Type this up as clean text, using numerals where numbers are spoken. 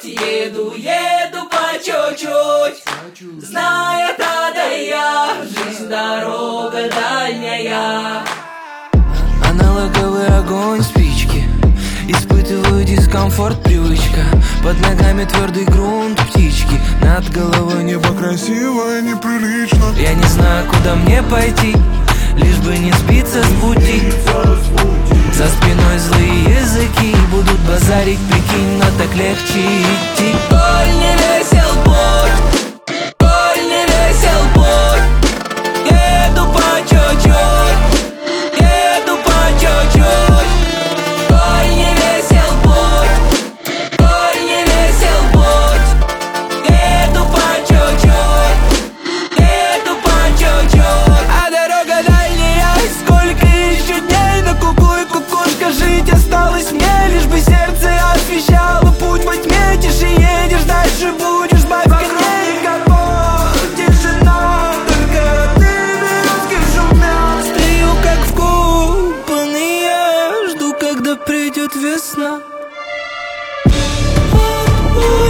путь, еду по чуть-чуть, зная та да я, жизнь дорога дальняя. Аналоговый огонь спички, испытываю дискомфорт, привычка. Под ногами твердый грунт, птички, над головой небо красиво и неприлично. Я не знаю, куда мне пойти, лишь бы не сбиться с пути. За спиной злые языки будут базарить, прикинь, но так легче идти. Коль не весел путь, коль не весел путь, еду по чуть-чуть, еду по чуть-чуть. Коль не весел путь, коль не весел путь, еду по чуть-чуть, еду по чуть-чуть. А дорога дальняя, сколько еще дней на куку и кукушка. Жить осталось мне, лишь бы сердце освещало путь во тьме. Тише едешь, дальше будешь, бабь коней. Капот, тишина, только ты березки шумят. Стою как вкопанный, я жду, когда придет весна.